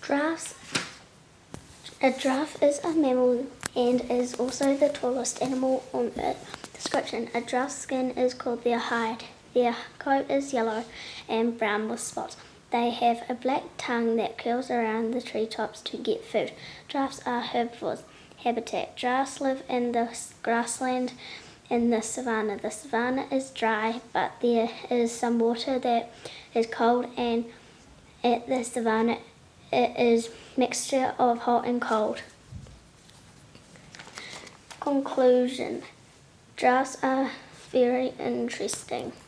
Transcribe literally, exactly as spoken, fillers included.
Giraffes. A giraffe is a mammal and is also the tallest animal on Earth. Description: a giraffe's skin is called their hide. Their coat is yellow and brown with spots. They have a black tongue that curls around the treetops to get food. Giraffes are herbivores. Habitat: giraffes live in the grassland in the savanna. The savanna is dry, but there is some water that is cold, and at the savanna it is a mixture of hot and cold. Conclusion: giraffes are very interesting.